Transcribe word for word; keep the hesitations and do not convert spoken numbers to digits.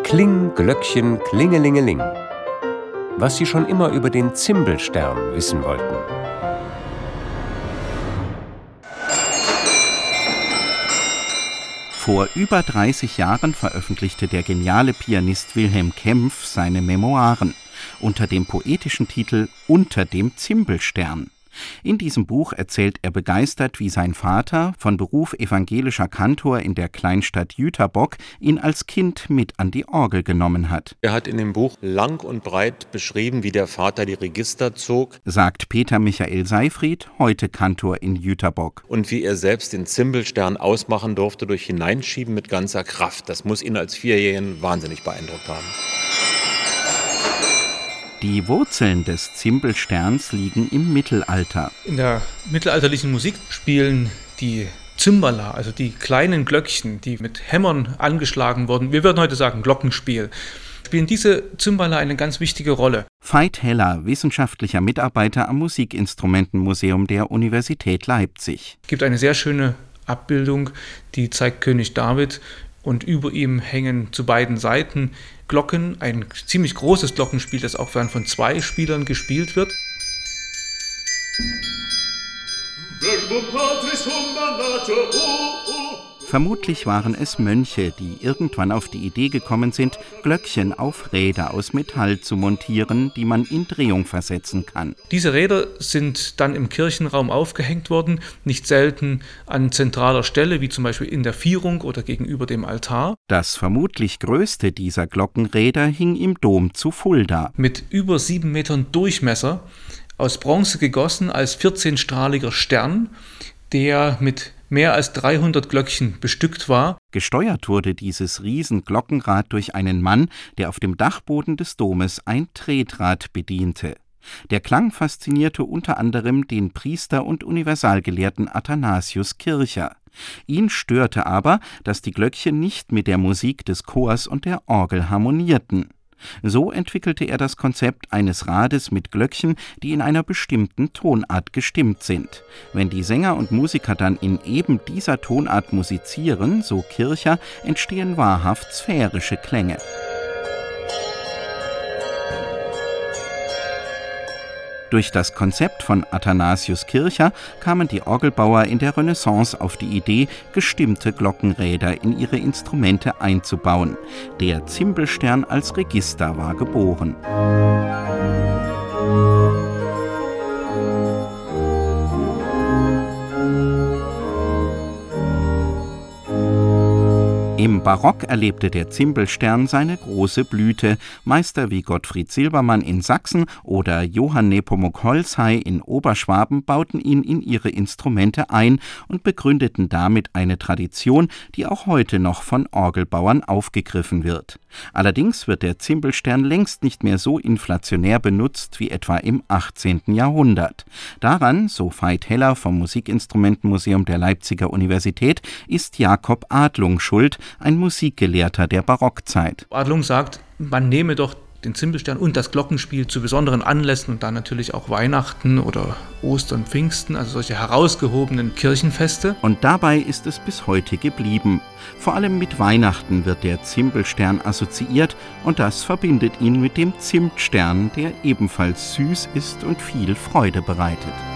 Kling, Glöckchen, klingelingeling. Was Sie schon immer über den Zimbelstern wissen wollten. Vor über dreißig Jahren veröffentlichte der geniale Pianist Wilhelm Kempff seine Memoiren unter dem poetischen Titel »Unter dem Zimbelstern«. In diesem Buch erzählt er begeistert, wie sein Vater, von Beruf evangelischer Kantor in der Kleinstadt Jüterbock, ihn als Kind mit an die Orgel genommen hat. Er hat in dem Buch lang und breit beschrieben, wie der Vater die Register zog, sagt Peter Michael Seyfried, heute Kantor in Jüterbock. Und wie er selbst den Zimbelstern ausmachen durfte durch Hineinschieben mit ganzer Kraft. Das muss ihn als Vierjährigen wahnsinnig beeindruckt haben. Die Wurzeln des Zimbelsterns liegen im Mittelalter. In der mittelalterlichen Musik spielen die Zimbala, also die kleinen Glöckchen, die mit Hämmern angeschlagen wurden, wir würden heute sagen Glockenspiel, spielen diese Zimbala eine ganz wichtige Rolle. Veit Heller, wissenschaftlicher Mitarbeiter am Musikinstrumentenmuseum der Universität Leipzig. Es gibt eine sehr schöne Abbildung, die zeigt König David. Und über ihm hängen zu beiden Seiten Glocken, ein ziemlich großes Glockenspiel, das auch dann von zwei Spielern gespielt wird. Vermutlich waren es Mönche, die irgendwann auf die Idee gekommen sind, Glöckchen auf Räder aus Metall zu montieren, die man in Drehung versetzen kann. Diese Räder sind dann im Kirchenraum aufgehängt worden, nicht selten an zentraler Stelle, wie zum Beispiel in der Vierung oder gegenüber dem Altar. Das vermutlich größte dieser Glockenräder hing im Dom zu Fulda. Mit über sieben Metern Durchmesser, aus Bronze gegossen als vierzehnstrahliger Stern, der mit mehr als dreihundert Glöckchen bestückt war. Gesteuert wurde dieses Riesenglockenrad durch einen Mann, der auf dem Dachboden des Domes ein Tretrad bediente. Der Klang faszinierte unter anderem den Priester und Universalgelehrten Athanasius Kircher. Ihn störte aber, dass die Glöckchen nicht mit der Musik des Chors und der Orgel harmonierten. So entwickelte er das Konzept eines Rades mit Glöckchen, die in einer bestimmten Tonart gestimmt sind. Wenn die Sänger und Musiker dann in eben dieser Tonart musizieren, so Kircher, entstehen wahrhaft sphärische Klänge. Durch das Konzept von Athanasius Kircher kamen die Orgelbauer in der Renaissance auf die Idee, gestimmte Glockenräder in ihre Instrumente einzubauen. Der Zimbelstern als Register war geboren. Im Barock erlebte der Zimbelstern seine große Blüte. Meister wie Gottfried Silbermann in Sachsen oder Johann Nepomuk Holzhey in Oberschwaben bauten ihn in ihre Instrumente ein und begründeten damit eine Tradition, die auch heute noch von Orgelbauern aufgegriffen wird. Allerdings wird der Zimbelstern längst nicht mehr so inflationär benutzt wie etwa im achtzehnten Jahrhundert. Daran, so Veit Heller vom Musikinstrumentenmuseum der Leipziger Universität, ist Jakob Adlung schuld, ein Musikgelehrter der Barockzeit. Adlung sagt, man nehme doch den Zimbelstern und das Glockenspiel zu besonderen Anlässen und dann natürlich auch Weihnachten oder Ostern, Pfingsten, also solche herausgehobenen Kirchenfeste. Und dabei ist es bis heute geblieben. Vor allem mit Weihnachten wird der Zimbelstern assoziiert und das verbindet ihn mit dem Zimtstern, der ebenfalls süß ist und viel Freude bereitet.